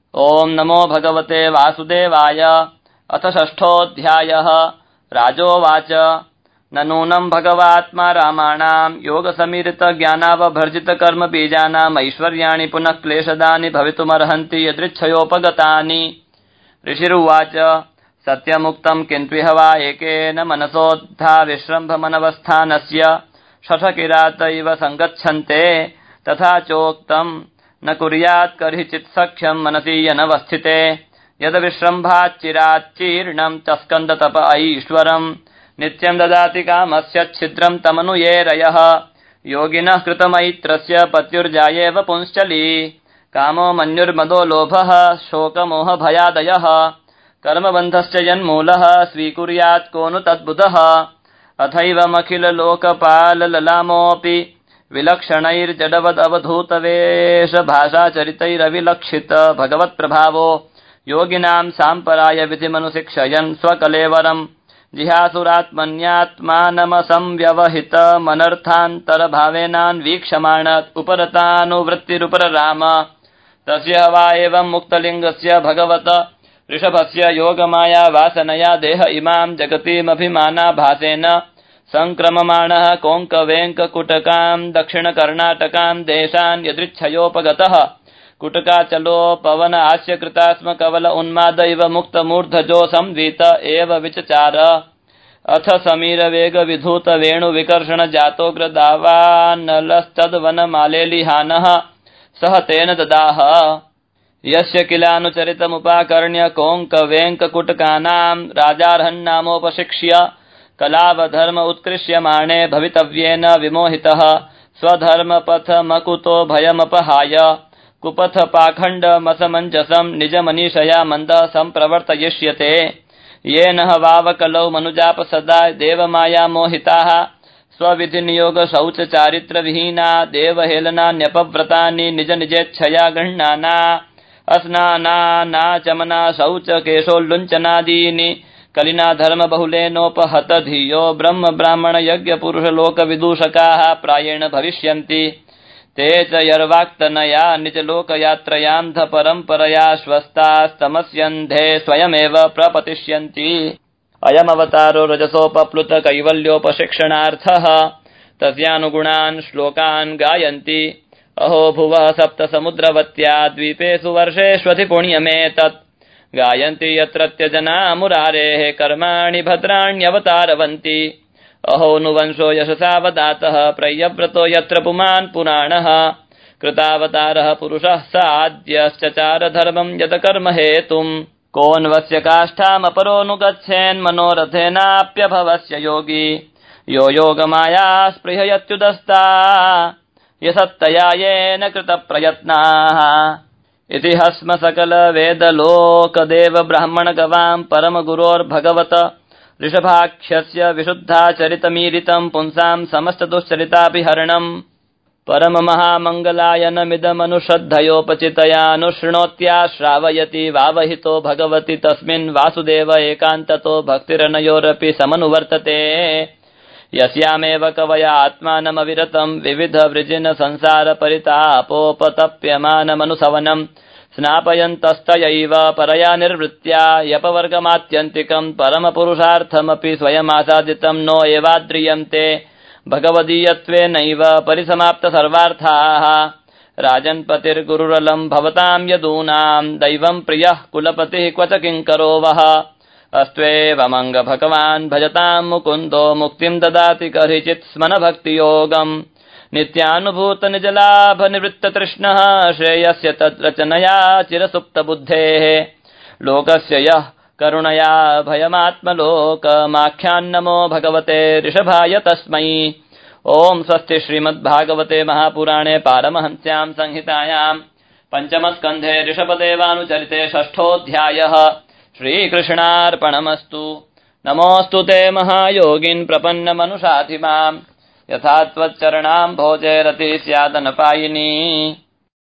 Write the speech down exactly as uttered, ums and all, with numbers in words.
ओम नमो भगवते वासुदेवाय। अथ षष्ठोऽध्यायः। राजोवाच ननूनं भगवात्मा रामाणां योगसमीरित ज्ञानावभर्जित कर्म बीजानाम् ऐश्वर्याणि पुनः क्लेशदानि भवितुमर्हन्ति यदृच्छयोपगतानि। ऋषिरुवाच सत्यमुक्तं किन्त्विह वा एकेन मनसोऽद्धा विश्रम्भमनवस्थानस्य शठकिरात इव सङ्गच्छन्ते तथा चोक्तं न कुर्यात् कर्हिचित् सख्यं मनसि यनवस्थिते यद विश्रम्भाच्चिराच्चीर्णं तस्कन्दतप ऐश्वरम् नित्यं ददाति कामस्य छिद्रं तमनुयेरयः योगिनः कृतमैत्रस्य पत्युर्जायेव पुंश्चली कामो मन्युर्मदो लोभः शोकमोह भयादयः कर्मबन्धश्च यन्मूलः स्वीकुर्यात् को नु तद्बुधः अथैवमखिल लोकपालललामोऽपि विलक्षणैर्जडवदवधूतवेश भाषाचरितैरविलक्षित भगवत्प्रभावो योगिनां साम्पराय विधिमनुशिक्षयन् स्वकलेवरम् जिहासुरात्मन्यात्मानमसंव्यवहितमनर्थान्तरभावेनान्वीक्षमाण उपरतानुवृत्तिरुपरराम तस्य वा एवं मुक्तलिङ्गस्य भगवत ऋषभस्य योगमाया वासनया देह इमां जगतीमभिमानाभासेन संक्रममाणः कोङ्कवेङ्ककुटकां दक्षिणकर्णाटकां देशान् यदृच्छयोपगतः कुटकाचलो पवन आस्यकृतास्म कवल उन्माद इव मुक्तमूर्धजो संवीत एव विचचार अथ समीर वेग विधूत वेणु विकर्षण जातोग्रदावानलस्तद्वनमालेलिहानः सह तेन ददाह यस्य किलानुचरितमुपाकर्ण्य कोङ्कवेङ्ककुटकानां राजार्हन्नामोपशिक्ष्य कलावधर्म उत्कृष्यमाणे भवितव्येन विमोहितः स्वधर्मपथमकुतो भयमपहाय कुपथ पाखण्डमसमञ्जसं निजमनीषया मन्दः सम्प्रवर्तयिष्यते येन वावकलौ मनुजापसदा देवमाया मोहिताः स्वविधिनियोग शौच चारित्रविहीना देवहेलनान्यपव्रतानि निज निजेच्छया गृह्णाना अस्नानानाचमना शौच केशोल्लुञ्चनादीनि कलिना धर्म बहुलेनोपहत धियो ब्रह्म ब्राह्मण यज्ञ पुरुष लोक विदूषकाः प्रायेण भविष्यन्ति ते च यर्वाक्तनया निज लोकयात्रयां ध परम्परया श्वस्तास्तमस्यन्धे स्वयमेव प्रपतिष्यन्ति अयमवतारो रजसोपप्लुत कैवल्योपशिक्षणार्थः तस्यानुगुणान् श्लोकान् गायन्ति अहो भुवः सप्त समुद्रवत्या द्वीपेषु वर्षेष्वधि पुण्यमेतत् गायन्ति यत्रत्य जना मुरारेः कर्माणि भद्राण्यवतारवन्ति अहो नुवंशो यशसावदातः प्रयव्रतो यत्र पुमान् पुराणः कृतावतारः पुरुषः स आद्यश्चचार धर्मं यद कर्म हेतुम् कोऽन्वस्य काष्ठामपरोऽनुगच्छेन्मनोरथेनाप्यभवस्य योगी यो योगमाया स्पृहयत्युदस्ता यसत्तया येन कृतप्रयत्नाः इति हस्म सकल वेद लोक देव ब्राह्मण गवां परम गुरोर्भगवत ऋषभाख्यस्य विशुद्धाचरितमीरितं पुंसां समस्त दुश्चरिताभिहरणम् परम महामङ्गलायनमिदमनुश्रद्धयोपचितयानुशृणोत्या श्रावयति वावहितो भगवति तस्मिन् वासुदेव एकान्ततो भक्तिरनयोरपि समनुवर्तते यस्यामेव कवया आत्मानमविरतं विविध वृजिन संसार परितापोपतप्यमानमनुसवनं स्नापयन्तस्तयैव परया निर्वृत्या यपवर्गमात्यन्तिकं परमपुरुषार्थमपि स्वयमासादितं नो एवाद्रियन्ते भगवदीयत्वेनैव परिसमाप्त सर्वार्थाः राजन्पतिर्गुरुरलं भवतां यदूनां दैवं प्रियः कुलपतिः क्वच किङ्करो वः अस्त्वेवमङ्ग भगवान् भजतां मुकुन्दो मुक्तिं ददाति करिचित् स्मन भक्तियोगम् नित्यानुभूत निजलाभ निवृत्त तृष्णः श्रेयस्य तद्रचनया चिरसुप्तबुद्धेः लोकस्य यः करुणया भयमात्मलोकमाख्यान्नमो भगवते ऋषभाय तस्मै ओम स्वस्ति श्रीमद्भागवते महापुराणे पारमहंस्यां संहितायां पंचमस्कन्धे ऋषभदेवानुचरिते षष्ठोऽध्यायः श्रीकृष्णार्पणमस्तु। नमोऽस्तु ते महायोगिन् प्रपन्नमनुषाधि माम् यथा त्वच्चरणां भोजे रति स्यादनपायिनी।